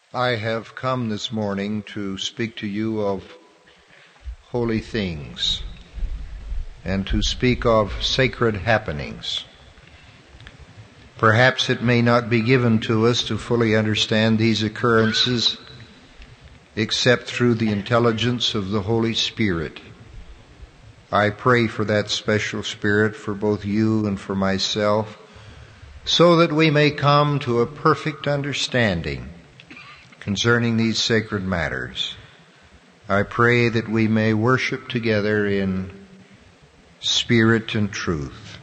I have come this morning to speak to you of holy things and to speak of sacred happenings. Perhaps it may not be given to us to fully understand these occurrences except through the intelligence of the Holy Spirit. I pray for that special Spirit for both you and for myself, so that we may come to a perfect understanding concerning these sacred matters. I pray that we may worship together in spirit and truth.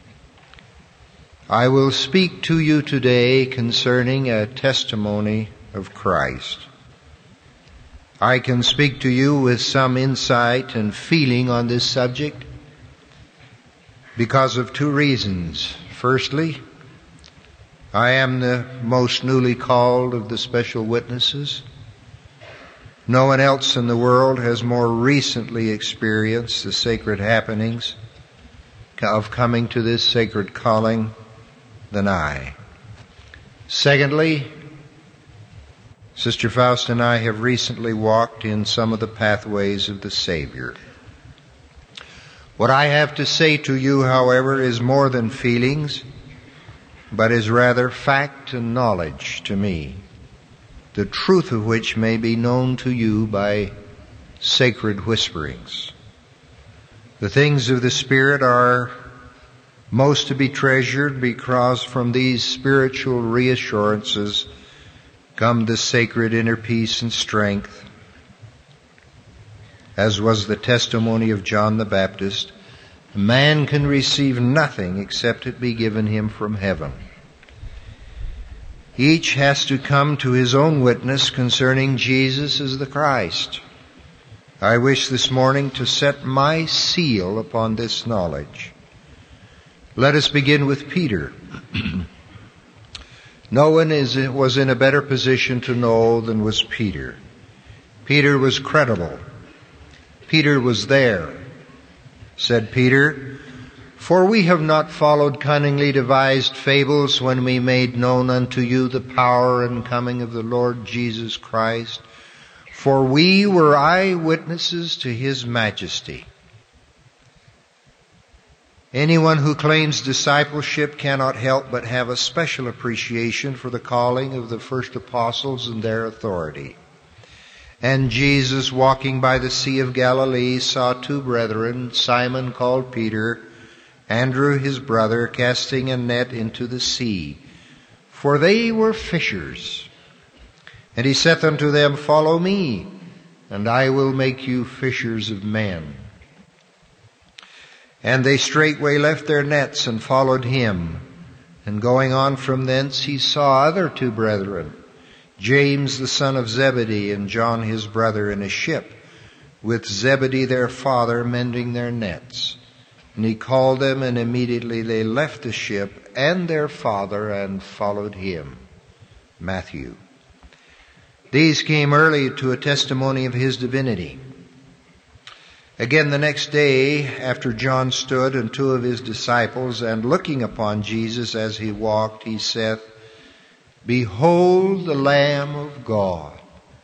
I will speak to you today concerning a testimony of Christ. I can speak to you with some insight and feeling on this subject because of two reasons. Firstly, I am the most newly called of the special witnesses. No one else in the world has more recently experienced the sacred happenings of coming to this sacred calling than I. Secondly, Sister Faust and I have recently walked in some of the pathways of the Savior. What I have to say to you, however, is more than feelings, but is rather fact and knowledge to me, the truth of which may be known to you by sacred whisperings. The things of the Spirit are most to be treasured because from these spiritual reassurances come the sacred inner peace and strength, as was the testimony of John the Baptist. Man can receive nothing except it be given him from heaven. Each has to come to his own witness concerning Jesus as the Christ. I wish this morning to set my seal upon this knowledge. Let us begin with Peter. No one was in a better position to know than was Peter. Peter was credible. Peter was there. Said Peter, "For we have not followed cunningly devised fables when we made known unto you the power and coming of the Lord Jesus Christ, for we were eyewitnesses to His majesty." Anyone who claims discipleship cannot help but have a special appreciation for the calling of the first apostles and their authority. And Jesus, walking by the Sea of Galilee, saw two brethren, Simon called Peter, Andrew his brother, casting a net into the sea, for they were fishers. And he saith unto them, Follow me, and I will make you fishers of men. And they straightway left their nets and followed him. And going on from thence, he saw other two brethren, James the son of Zebedee and John his brother, in a ship, with Zebedee their father mending their nets. And he called them, and immediately they left the ship and their father and followed him. Matthew. These came early to a testimony of his divinity. Again the next day, after John stood and two of his disciples, and looking upon Jesus as he walked, he saith, Behold the Lamb of God.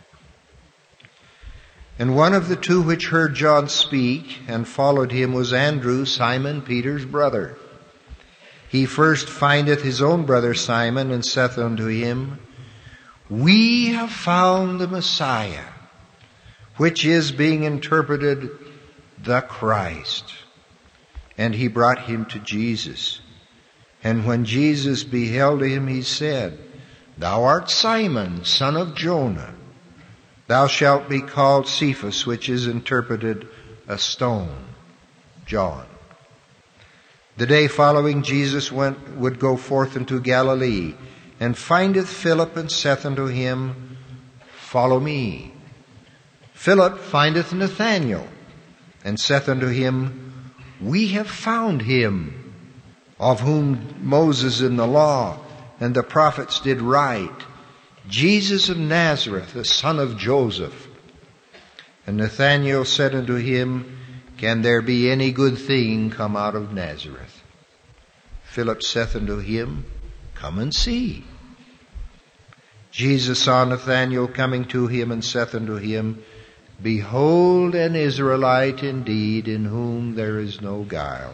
And one of the two which heard John speak and followed him was Andrew, Simon Peter's brother. He first findeth his own brother Simon, and saith unto him, We have found the Messiah, which is, being interpreted, the Christ. And he brought him to Jesus. And when Jesus beheld him, he said, Thou art Simon, son of Jonah. Thou shalt be called Cephas, which is interpreted a stone. John. The day following, Jesus would go forth into Galilee, and findeth Philip, and saith unto him, Follow me. Philip findeth Nathanael, and saith unto him, We have found him, of whom Moses in the law and the prophets did write, Jesus of Nazareth, the son of Joseph. And Nathanael said unto him, Can there be any good thing come out of Nazareth? Philip saith unto him, Come and see. Jesus saw Nathanael coming to him, and saith unto him, Behold an Israelite indeed, in whom there is no guile.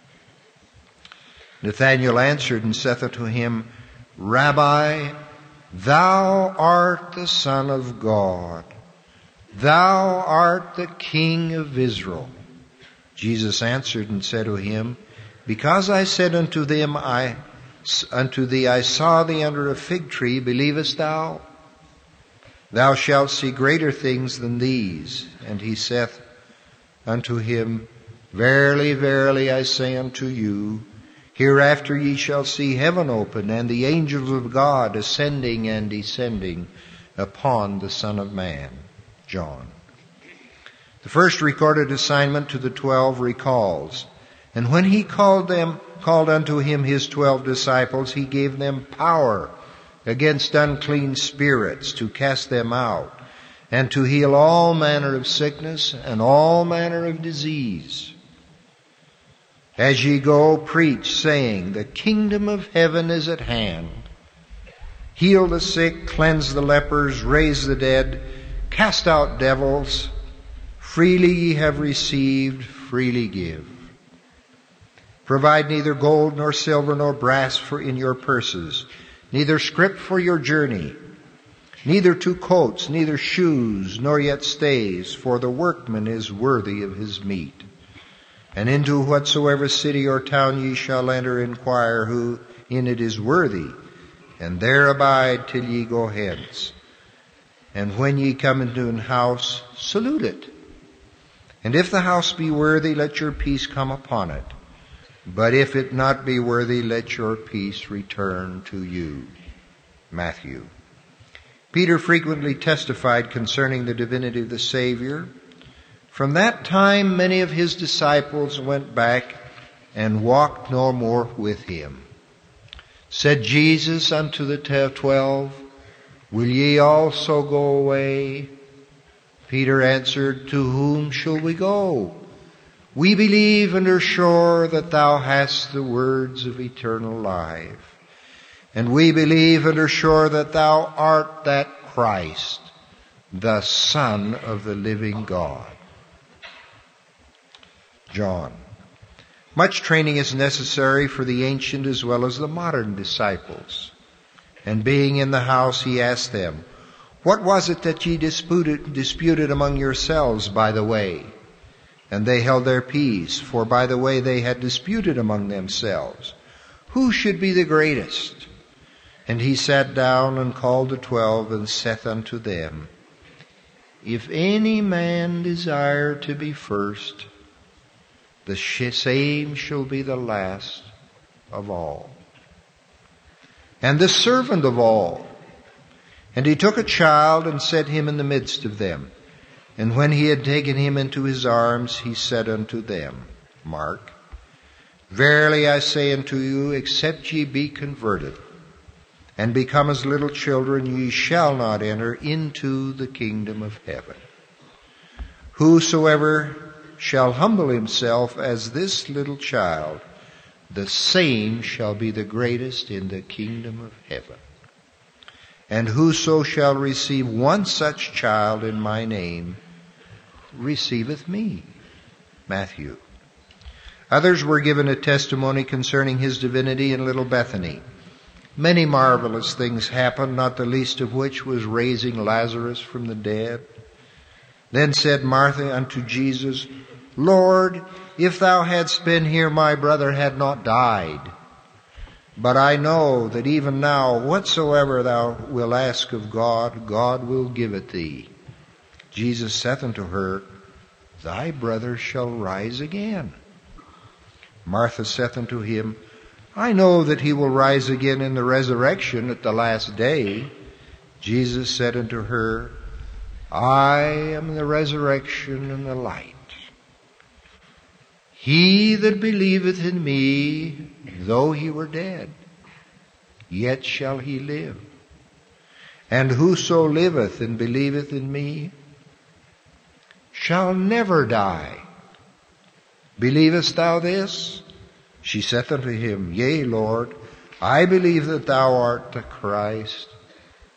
Nathanael answered and saith unto him, Rabbi, thou art the Son of God. Thou art the King of Israel. Jesus answered and said to him, Because I said unto thee, I saw thee under a fig tree, believest thou? Thou shalt see greater things than these. And he saith unto him, Verily, verily, I say unto you, hereafter ye shall see heaven open, and the angels of God ascending and descending upon the Son of Man. John. The first recorded assignment to the 12 recalls, and when he called unto him his 12 disciples, he gave them power against unclean spirits to cast them out, and to heal all manner of sickness and all manner of disease. As ye go, preach, saying, The kingdom of heaven is at hand. Heal the sick, cleanse the lepers, raise the dead, cast out devils. Freely ye have received, freely give. Provide neither gold nor silver nor brass in your purses, neither scrip for your journey, neither 2 coats, neither shoes, nor yet stays, for the workman is worthy of his meat. And into whatsoever city or town ye shall enter, inquire who in it is worthy, and there abide till ye go hence. And when ye come into an house, salute it. And if the house be worthy, let your peace come upon it. But if it not be worthy, let your peace return to you. Matthew. Peter frequently testified concerning the divinity of the Savior. From that time many of his disciples went back and walked no more with him. Said Jesus unto the 12, Will ye also go away? Peter answered, To whom shall we go? We believe and are sure that thou hast the words of eternal life. And we believe and are sure that thou art that Christ, the Son of the living God. John. Much training is necessary for the ancient as well as the modern disciples. And being in the house, he asked them, What was it that ye disputed among yourselves by the way? And they held their peace, for by the way they had disputed among themselves, who should be the greatest? And he sat down and called the 12, and saith unto them, If any man desire to be first, the same shall be the last of all, and the servant of all. And he took a child and set him in the midst of them. And when he had taken him into his arms, he said unto them, Mark, Verily I say unto you, except ye be converted, and become as little children, ye shall not enter into the kingdom of heaven. Whosoever shall humble himself as this little child, the same shall be the greatest in the kingdom of heaven. And whoso shall receive one such child in my name, receiveth me. Matthew. Others were given a testimony concerning his divinity in little Bethany. Many marvelous things happened, not the least of which was raising Lazarus from the dead. Then said Martha unto Jesus, Lord, if thou hadst been here, my brother had not died. But I know that even now, whatsoever thou wilt ask of God, God will give it thee. Jesus saith unto her, Thy brother shall rise again. Martha saith unto him, I know that he will rise again in the resurrection at the last day. Jesus said unto her, I am the resurrection and the light. He that believeth in me, though he were dead, yet shall he live. And whoso liveth and believeth in me shall never die. Believest thou this? She saith unto him, Yea, Lord, I believe that thou art the Christ,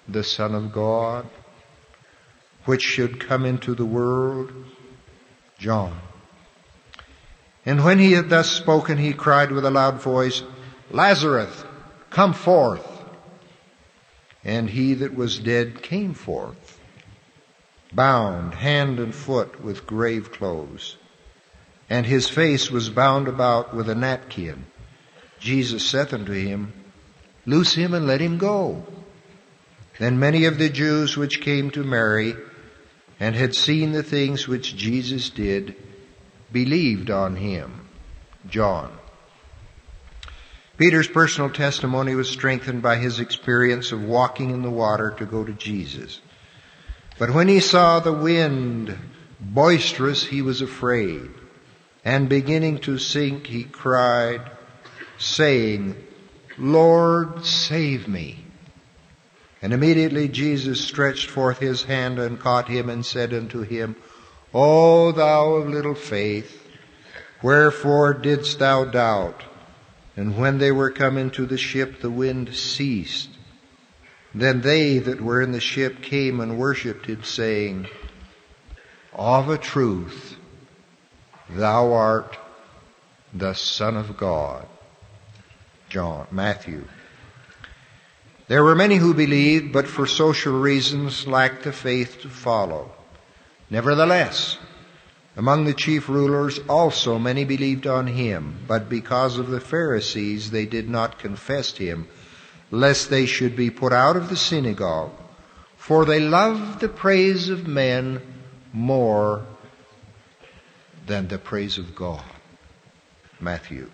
the Son of God, which should come into the world? John. And when he had thus spoken, he cried with a loud voice, Lazarus, come forth. And he that was dead came forth, bound hand and foot with grave clothes, and his face was bound about with a napkin. Jesus saith unto him, Loose him and let him go. Then many of the Jews which came to Mary and had seen the things which Jesus did believed on him. John. Peter's personal testimony was strengthened by his experience of walking in the water to go to Jesus. But when he saw the wind boisterous, he was afraid. And beginning to sink, he cried, saying, Lord, save me. And immediately Jesus stretched forth his hand and caught him and said unto him, O thou of little faith, wherefore didst thou doubt? And when they were come into the ship, the wind ceased. Then they that were in the ship came and worshipped him, saying, Of a truth, thou art the Son of God. Matthew. There were many who believed, but for social reasons lacked the faith to follow. Nevertheless, among the chief rulers also many believed on him, but because of the Pharisees they did not confess him, lest they should be put out of the synagogue. For they loved the praise of men more than the praise of God. Matthew.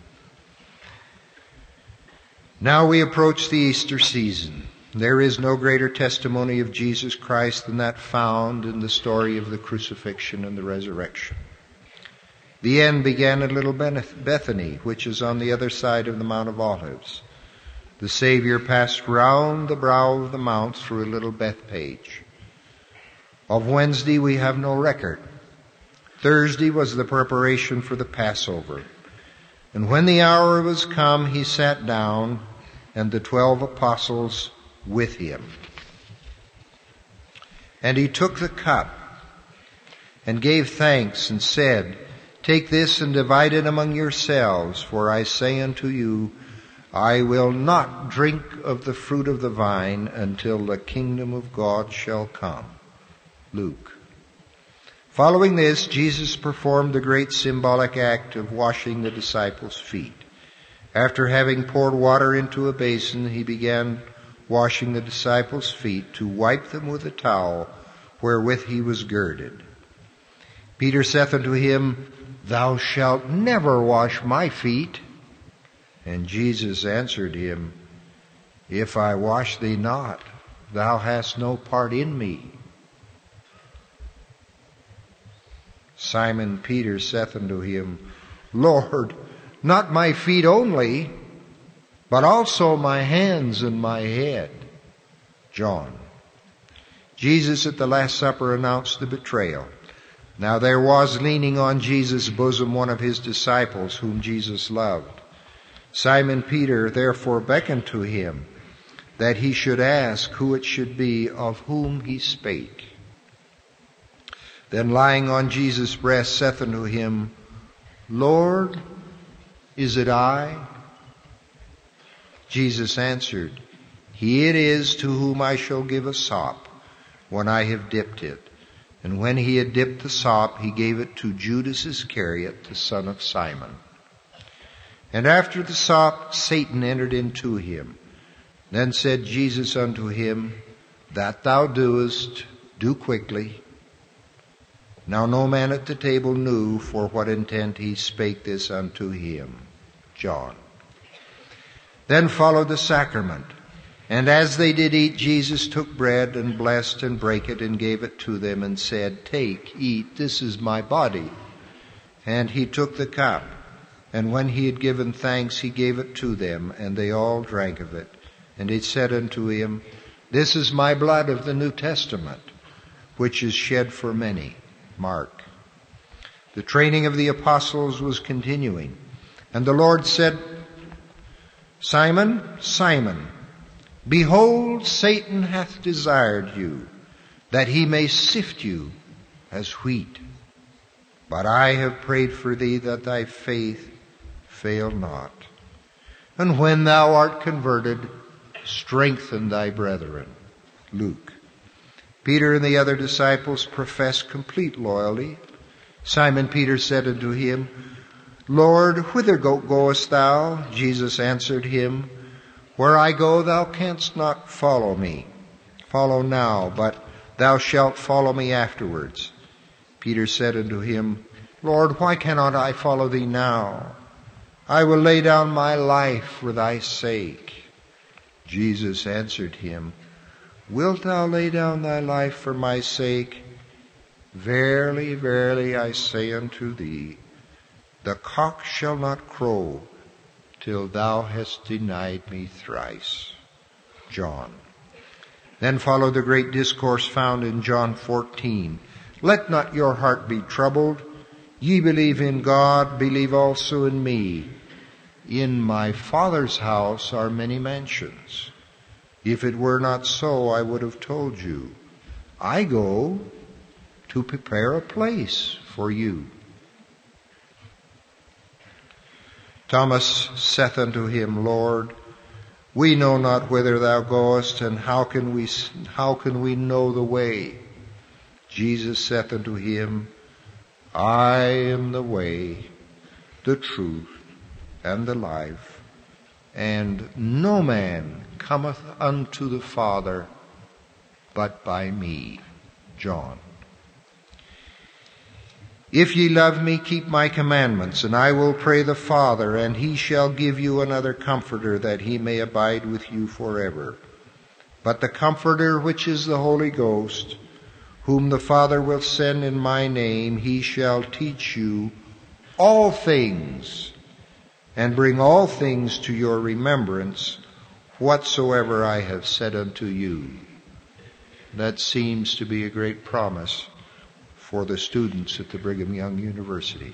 Now we approach the Easter season. There is no greater testimony of Jesus Christ than that found in the story of the crucifixion and the resurrection. The end began at little Bethany, which is on the other side of the Mount of Olives. The Savior passed round the brow of the mount through a little Bethpage. Of Wednesday we have no record. Thursday was the preparation for the Passover. And when the hour was come, he sat down, and the 12 apostles with him. And he took the cup, and gave thanks, and said, Take this and divide it among yourselves, for I say unto you, I will not drink of the fruit of the vine until the kingdom of God shall come. Luke. Following this, Jesus performed the great symbolic act of washing the disciples' feet. After having poured water into a basin, he began washing the disciples' feet to wipe them with a towel wherewith he was girded. Peter saith unto him, Thou shalt never wash my feet. And Jesus answered him, If I wash thee not, thou hast no part in me. Simon Peter saith unto him, Lord, not my feet only, but also my hands and my head. John. Jesus at the Last Supper announced the betrayal. Now there was leaning on Jesus' bosom one of his disciples whom Jesus loved. Simon Peter therefore beckoned to him that he should ask who it should be of whom he spake. Then lying on Jesus' breast saith unto him, Lord, is it I? Jesus answered, He it is to whom I shall give a sop when I have dipped it. And when he had dipped the sop, he gave it to Judas Iscariot, the son of Simon. And after the sop, Satan entered into him. Then said Jesus unto him, That thou doest, do quickly. Now no man at the table knew for what intent he spake this unto him. John. Then followed the sacrament. And as they did eat, Jesus took bread and blessed and brake it and gave it to them and said, Take, eat, this is my body. And he took the cup. And when he had given thanks, he gave it to them, and they all drank of it. And he said unto him, This is my blood of the New Testament, which is shed for many. Mark. The training of the apostles was continuing. And the Lord said, Simon, Simon, Behold, Satan hath desired you, that he may sift you as wheat. But I have prayed for thee that thy faith fail not. And when thou art converted, strengthen thy brethren. Luke. Peter and the other disciples professed complete loyalty. Simon Peter said unto him, Lord, whither goest thou? Jesus answered him, Where I go, thou canst not follow me. Follow now, but thou shalt follow me afterwards. Peter said unto him, Lord, why cannot I follow thee now? I will lay down my life for thy sake. Jesus answered him, Wilt thou lay down thy life for my sake? Verily, verily, I say unto thee, the cock shall not crow till thou hast denied me thrice. John. Then followed the great discourse found in John 14. Let not your heart be troubled. Ye believe in God, believe also in me. In my Father's house are many mansions. If it were not so, I would have told you. I go to prepare a place for you. Thomas saith unto him, Lord, we know not whither thou goest, and how can we know the way? Jesus saith unto him, I am the way, the truth, and the life, and no man cometh unto the Father but by me. John. If ye love me, keep my commandments, and I will pray the Father, and he shall give you another Comforter, that he may abide with you forever. But the Comforter, which is the Holy Ghost, whom the Father will send in my name, he shall teach you all things, and bring all things to your remembrance, whatsoever I have said unto you. That seems to be a great promise for the students at the Brigham Young University.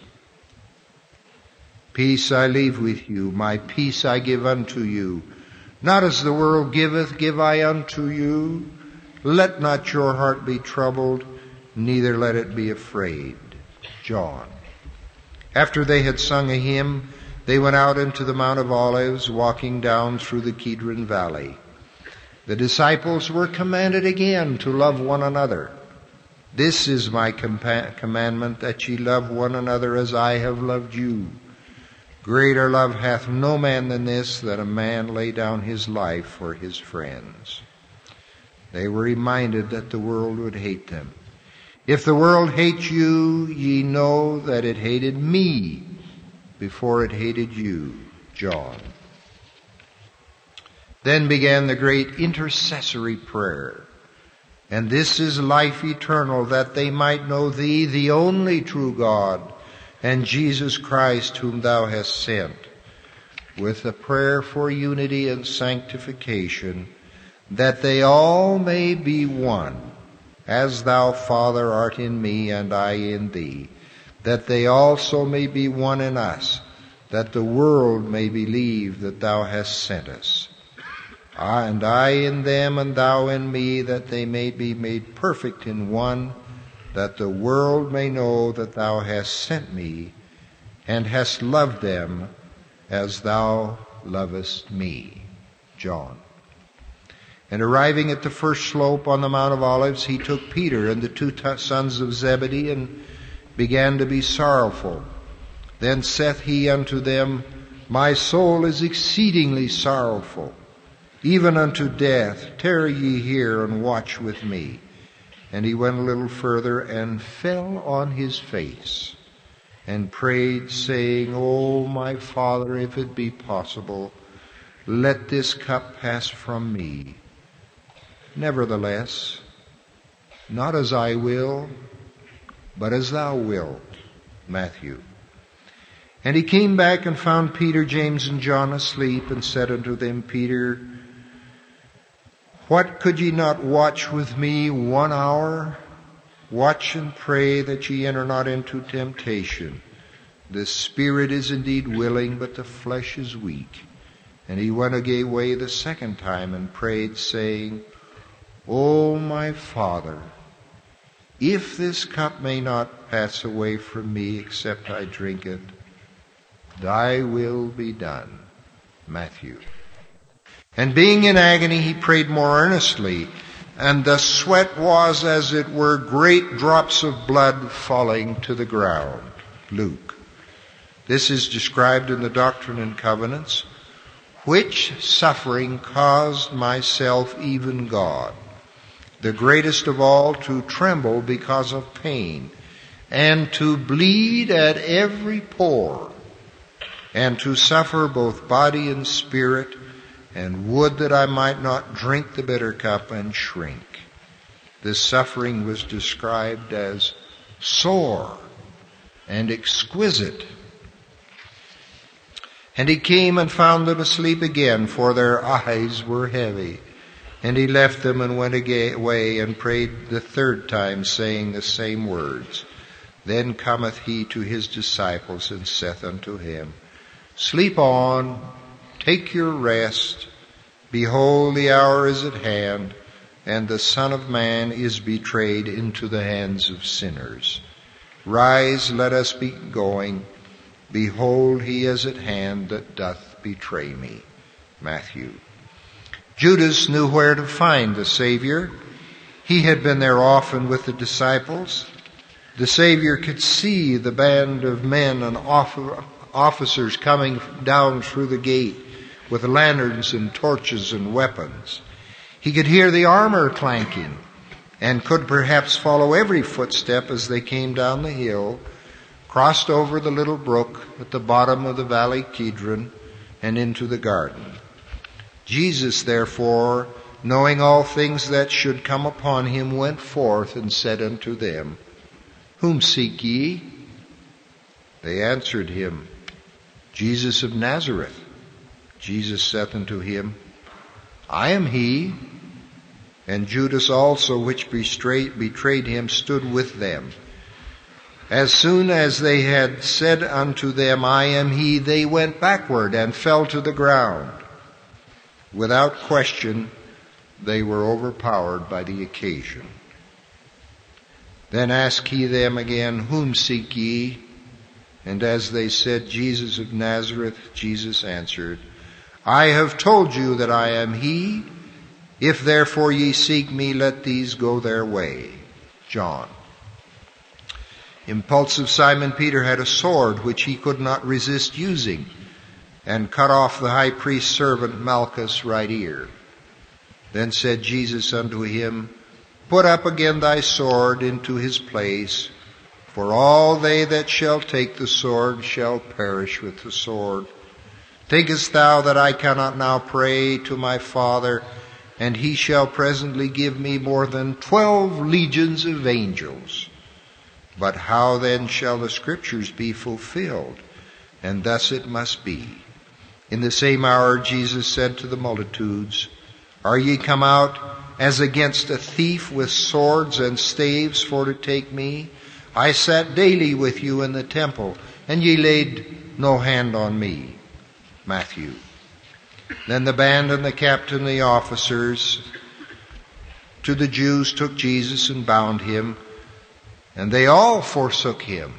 Peace I leave with you, my peace I give unto you. Not as the world giveth, give I unto you. Let not your heart be troubled, neither let it be afraid. John. After they had sung a hymn, they went out into the Mount of Olives, walking down through the Kidron Valley. The disciples were commanded again to love one another. This is my commandment, that ye love one another as I have loved you. Greater love hath no man than this, that a man lay down his life for his friends. They were reminded that the world would hate them. If the world hates you, ye know that it hated me before it hated you. John. Then began the great intercessory prayer. And this is life eternal, that they might know thee, the only true God, and Jesus Christ, whom thou hast sent, with a prayer for unity and sanctification, that they all may be one, as thou, Father, art in me, and I in thee, that they also may be one in us, that the world may believe that thou hast sent us. And I in them, and thou in me, that they may be made perfect in one, that the world may know that thou hast sent me, and hast loved them as thou lovest me. John. And arriving at the first slope on the Mount of Olives, he took Peter and the two sons of Zebedee, and began to be sorrowful. Then saith he unto them, My soul is exceedingly sorrowful, even unto death. Tarry ye here and watch with me. And he went a little further and fell on his face and prayed, saying, O my Father, if it be possible, let this cup pass from me. Nevertheless, not as I will, but as thou wilt. Matthew. And he came back and found Peter, James, and John asleep, and said unto them, Peter, what, could ye not watch with me 1 hour? Watch and pray that ye enter not into temptation. The spirit is indeed willing, but the flesh is weak. And he went away the second time and prayed, saying, O my Father, if this cup may not pass away from me except I drink it, thy will be done. Matthew. And being in agony, he prayed more earnestly, and the sweat was, as it were, great drops of blood falling to the ground. Luke. This is described in the Doctrine and Covenants. Which suffering caused myself, even God, the greatest of all, to tremble because of pain, and to bleed at every pore, and to suffer both body and spirit, and would that I might not drink the bitter cup and shrink. This suffering was described as sore and exquisite. And he came and found them asleep again, for their eyes were heavy. And he left them and went away and prayed the third time, saying the same words. Then cometh he to his disciples and saith unto him, Sleep on, take your rest. Behold, the hour is at hand, and the Son of Man is betrayed into the hands of sinners. Rise, let us be going. Behold, he is at hand that doth betray me. Matthew. Judas knew where to find the Savior. He had been there often with the disciples. The Savior could see the band of men and officers coming down through the gate with lanterns and torches and weapons. He could hear the armor clanking and could perhaps follow every footstep as they came down the hill, crossed over the little brook at the bottom of the valley Kidron, and into the garden. Jesus, therefore, knowing all things that should come upon him, went forth and said unto them, Whom seek ye? They answered him, Jesus of Nazareth. Jesus saith unto him, I am he. And Judas also, which betrayed him, stood with them. As soon as they had said unto them, I am he, they went backward and fell to the ground. Without question, they were overpowered by the occasion. Then asked he them again, Whom seek ye? And as they said, Jesus of Nazareth, Jesus answered, I have told you that I am he. If therefore ye seek me, let these go their way. John. Impulsive Simon Peter had a sword which he could not resist using, and cut off the high priest's servant Malchus' right ear. Then said Jesus unto him, Put up again thy sword into his place, for all they that shall take the sword shall perish with the sword. Thinkest thou that I cannot now pray to my Father, and he shall presently give me more than 12 legions of angels? But how then shall the Scriptures be fulfilled? And thus it must be. In the same hour Jesus said to the multitudes, Are ye come out as against a thief with swords and staves for to take me? I sat daily with you in the temple, and ye laid no hand on me. Matthew. Then the band and the captain and the officers to the Jews took Jesus and bound him, and they all forsook him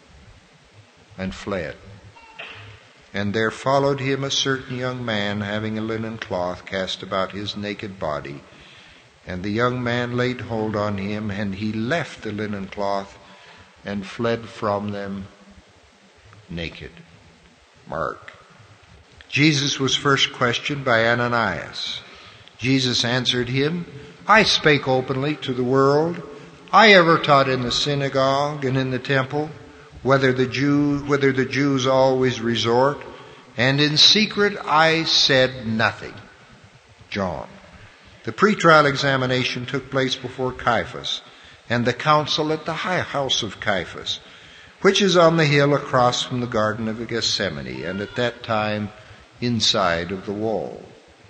and fled. And there followed him a certain young man, having a linen cloth cast about his naked body. And the young man laid hold on him, and he left the linen cloth and fled from them naked. Mark. Jesus was first questioned by Ananias. Jesus answered him, I spake openly to the world. I ever taught in the synagogue and in the temple, whither the Jews always resort, and in secret I said nothing. John. The pretrial examination took place before Caiaphas, and the council at the high house of Caiaphas, which is on the hill across from the Garden of Gethsemane, and at that time inside of the wall.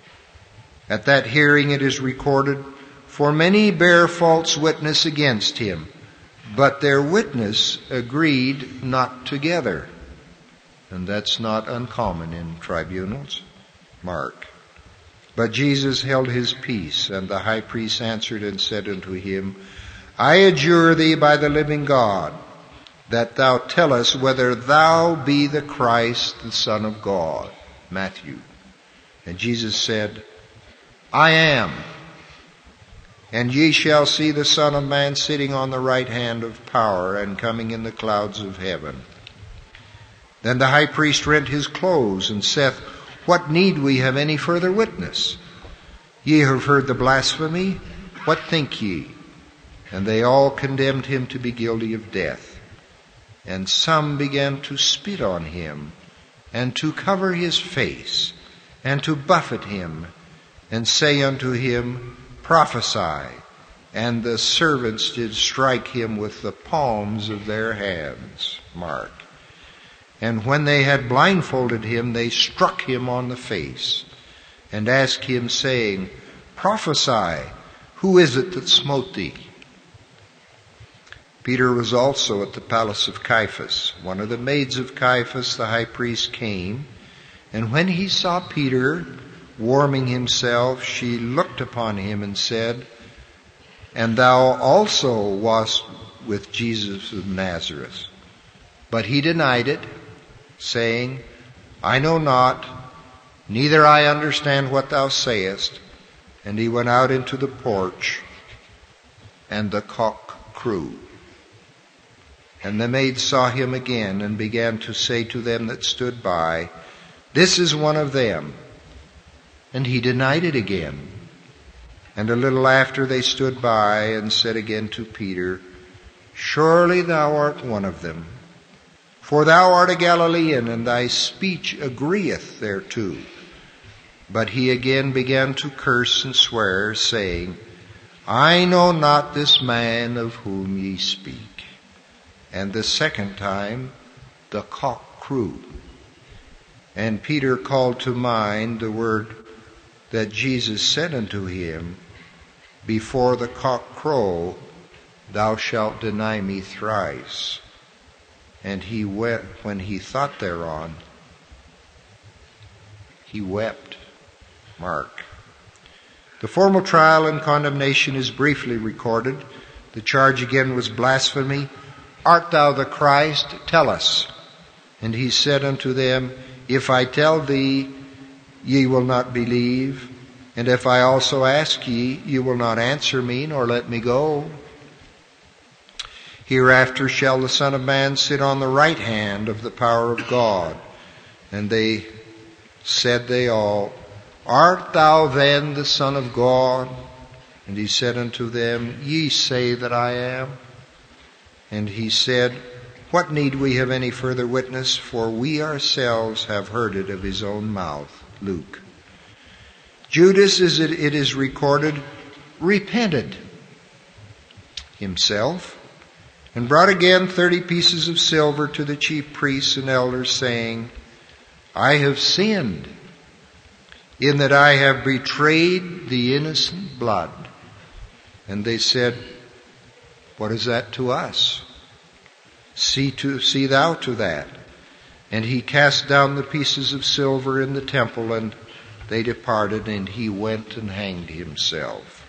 At that hearing it is recorded, For many bare false witness against him, but their witness agreed not together. And that's not uncommon in tribunals. Mark. But Jesus held his peace, and the high priest answered and said unto him, I adjure thee by the living God, that thou tell us whether thou be the Christ, the Son of God. Matthew. And Jesus said, I am. And ye shall see the Son of Man sitting on the right hand of power, and coming in the clouds of heaven. Then the high priest rent his clothes, and saith, What need we have any further witness? Ye have heard the blasphemy. What think ye? And they all condemned him to be guilty of death. And some began to spit on him, and to cover his face, and to buffet him, and say unto him, Prophesy. And the servants did strike him with the palms of their hands. Mark. And when they had blindfolded him, they struck him on the face, and asked him, saying, Prophesy, who is it that smote thee? Peter was also at the palace of Caiaphas. One of the maids of Caiaphas, the high priest, came, and when he saw Peter warming himself, she looked upon him and said, And thou also wast with Jesus of Nazareth. But he denied it, saying, I know not, neither I understand what thou sayest. And he went out into the porch, and the cock crew. And the maid saw him again, and began to say to them that stood by, This is one of them. And he denied it again. And a little after they stood by, and said again to Peter, Surely thou art one of them. For thou art a Galilean, and thy speech agreeth thereto. But he again began to curse and swear, saying, I know not this man of whom ye speak. And the second time the cock crew. And Peter called to mind the word that Jesus said unto him, Before the cock crow, thou shalt deny me thrice. And he wept. When he thought thereon, he wept. Mark. The formal trial and condemnation is briefly recorded. The charge again was blasphemy. Art thou the Christ? Tell us. And he said unto them, If I tell thee, ye will not believe. And if I also ask ye, you will not answer me, nor let me go. Hereafter shall the Son of Man sit on the right hand of the power of God. And they said they all, Art thou then the Son of God? And he said unto them, Ye say that I am. And he said, What need we have any further witness? For we ourselves have heard it of his own mouth. Luke. Judas, as it is recorded, repented himself, and brought again 30 pieces of silver to the chief priests and elders, saying, I have sinned, in that I have betrayed the innocent blood. And they said, What is that to us? See thou to that. And he cast down the pieces of silver in the temple, and they departed, and he went and hanged himself.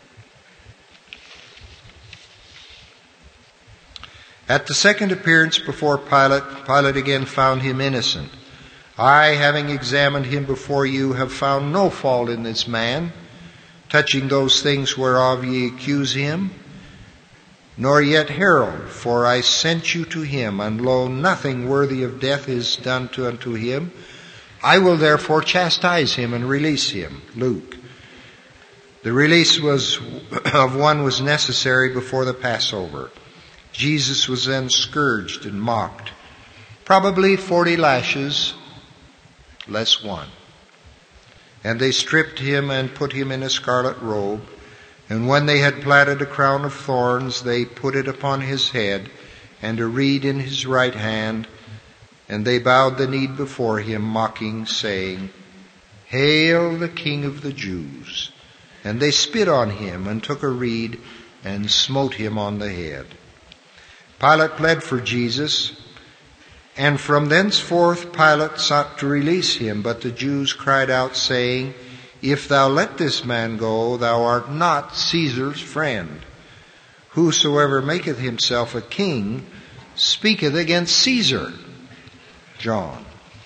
At the second appearance before Pilate, Pilate again found him innocent. I, having examined him before you, have found no fault in this man, touching those things whereof ye accuse him, nor yet herald, for I sent you to him, and lo, nothing worthy of death is done unto him. I will therefore chastise him and release him. Luke. The release of one was necessary before the Passover. Jesus was then scourged and mocked. Probably 40 lashes, less one. And they stripped him and put him in a scarlet robe. And when they had platted a crown of thorns, they put it upon his head, and a reed in his right hand. And they bowed the knee before him, mocking, saying, Hail the King of the Jews! And they spit on him, and took a reed, and smote him on the head. Pilate pled for Jesus, And from thenceforth Pilate sought to release him, but the Jews cried out, saying, If thou let this man go, thou art not Caesar's friend. Whosoever maketh himself a king speaketh against Caesar. John.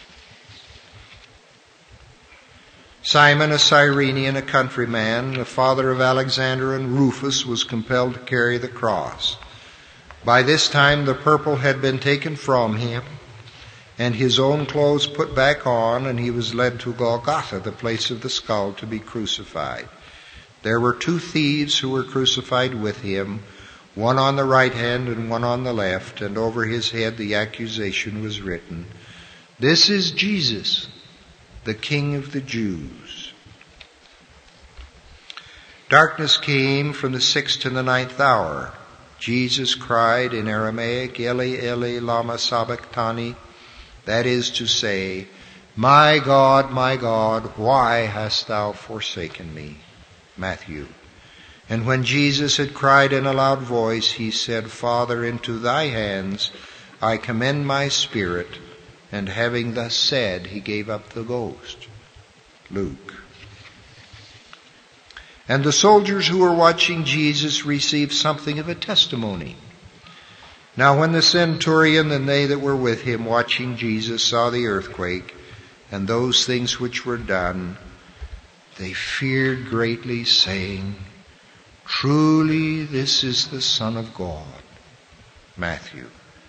Simon, a Cyrenian, a countryman, the father of Alexander and Rufus, was compelled to carry the cross. By this time the purple had been taken from him, and his own clothes put back on, and he was led to Golgotha, the place of the skull, to be crucified. There were 2 thieves who were crucified with him, one on the right hand and one on the left, and over his head the accusation was written, This is Jesus, the King of the Jews. Darkness came from the 6th to the 9th hour. Jesus cried in Aramaic, Eli, Eli, lama sabachthani, that is to say, my God, why hast thou forsaken me? Matthew. And when Jesus had cried in a loud voice, he said, Father, into thy hands I commend my spirit. And having thus said, he gave up the ghost. Luke. And the soldiers who were watching Jesus received something of a testimony. Now when the centurion and they that were with him watching Jesus saw the earthquake and those things which were done, they feared greatly, saying, Truly this is the Son of God. Matthew.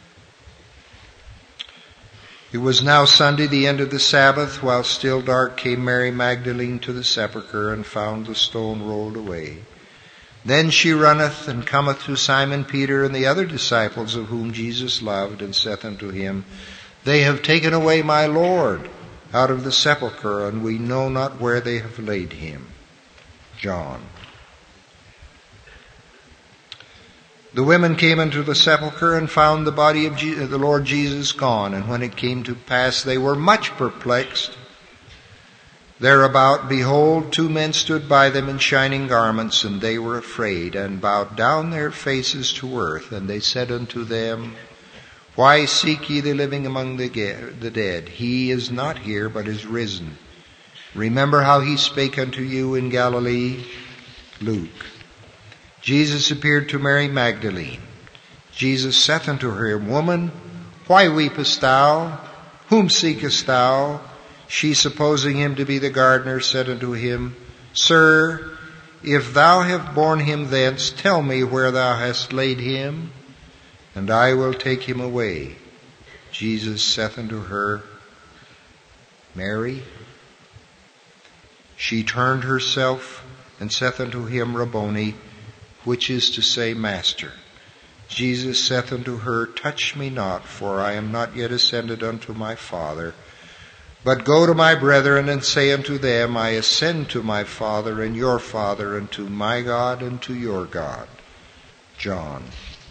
It was now Sunday, the end of the Sabbath. While still dark came Mary Magdalene to the sepulchre, and found the stone rolled away. Then she runneth and cometh to Simon Peter and the other disciples of whom Jesus loved, and saith unto him, They have taken away my Lord out of the sepulchre, and we know not where they have laid him. John. The women came into the sepulchre and found the body of the Lord Jesus gone. And when it came to pass, they were much perplexed. Thereabout, behold, 2 men stood by them in shining garments, and they were afraid, and bowed down their faces to earth. And they said unto them, Why seek ye the living among the dead? He is not here, but is risen. Remember how he spake unto you in Galilee. Luke. Jesus appeared to Mary Magdalene. Jesus saith unto her, Woman, why weepest thou? Whom seekest thou? She, supposing him to be the gardener, said unto him, Sir, if thou have borne him thence, tell me where thou hast laid him, and I will take him away. Jesus saith unto her, Mary. She turned herself and saith unto him, Rabboni, which is to say, Master. Jesus saith unto her, Touch me not, for I am not yet ascended unto my Father. But go to my brethren and say unto them, I ascend to my Father and your Father, and to my God and to your God. John.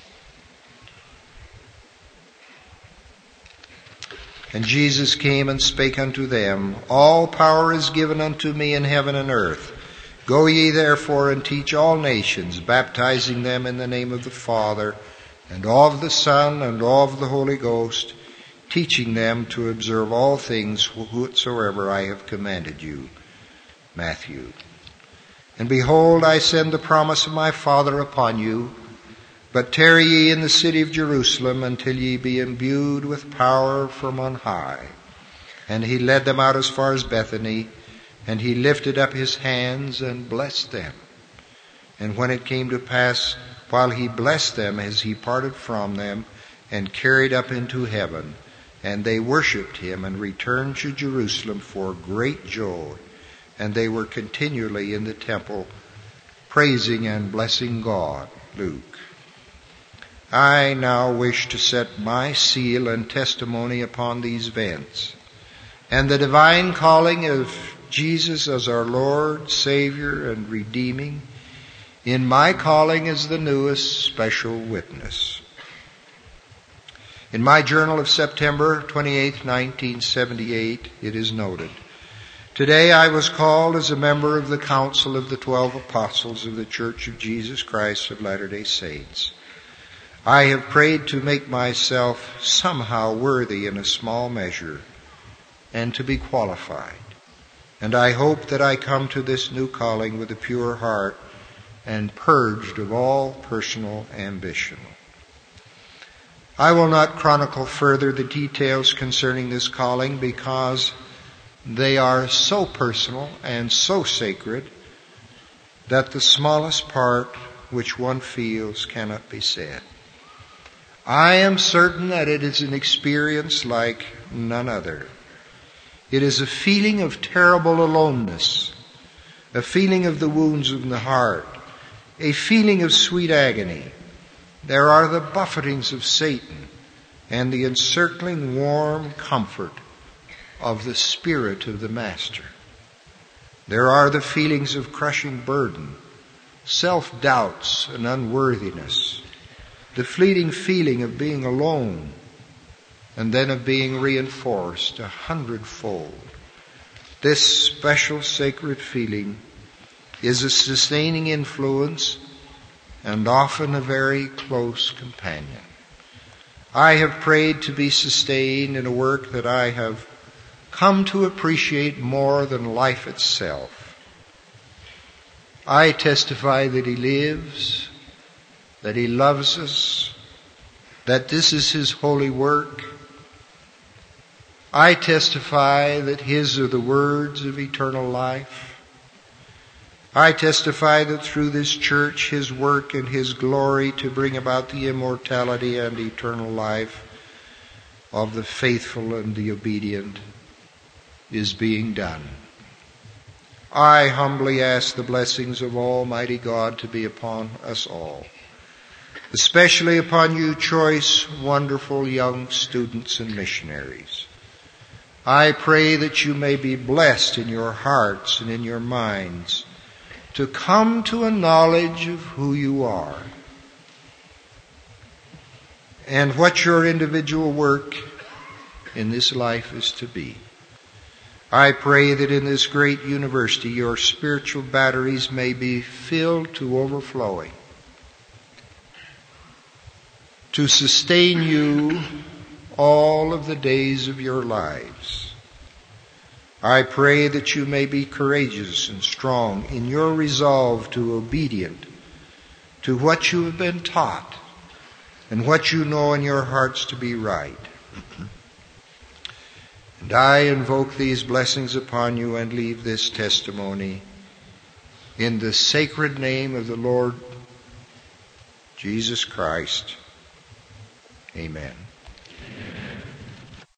And Jesus came and spake unto them, All power is given unto me in heaven and earth. Go ye therefore and teach all nations, baptizing them in the name of the Father, and of the Son, and of the Holy Ghost, teaching them to observe all things whatsoever I have commanded you. Matthew. And behold, I send the promise of my Father upon you, but tarry ye in the city of Jerusalem until ye be imbued with power from on high. And he led them out as far as Bethany, and he lifted up his hands and blessed them. And when it came to pass, while he blessed them, as he parted from them, and carried up into heaven, and they worshipped him, and returned to Jerusalem for great joy. And they were continually in the temple, praising and blessing God. Luke. I now wish to set my seal and testimony upon these events, and the divine calling of Jesus as our Lord, Savior, and redeeming, in my calling as the newest special witness. In my journal of September 28, 1978, it is noted, Today I was called as a member of the Council of the 12 Apostles of the Church of Jesus Christ of Latter-day Saints. I have prayed to make myself somehow worthy in a small measure and to be qualified. And I hope that I come to this new calling with a pure heart and purged of all personal ambition. I will not chronicle further the details concerning this calling because they are so personal and so sacred that the smallest part which one feels cannot be said. I am certain that it is an experience like none other. It is a feeling of terrible aloneness, a feeling of the wounds of the heart, a feeling of sweet agony. There are the buffetings of Satan and the encircling warm comfort of the Spirit of the Master. There are the feelings of crushing burden, self-doubts and unworthiness, the fleeting feeling of being alone, and then of being reinforced 100-fold. This special sacred feeling is a sustaining influence and often a very close companion. I have prayed to be sustained in a work that I have come to appreciate more than life itself. I testify that He lives, that He loves us, that this is His holy work. I testify that His are the words of eternal life. I testify that through this church, His work and His glory to bring about the immortality and eternal life of the faithful and the obedient is being done. I humbly ask the blessings of Almighty God to be upon us all, especially upon you choice, wonderful young students and missionaries. I pray that you may be blessed in your hearts and in your minds to come to a knowledge of who you are and what your individual work in this life is to be. I pray that in this great university your spiritual batteries may be filled to overflowing to sustain you all of the days of your lives. I pray that you may be courageous and strong in your resolve to obedient to what you have been taught and what you know in your hearts to be right. And I invoke these blessings upon you and leave this testimony in the sacred name of the Lord Jesus Christ. Amen.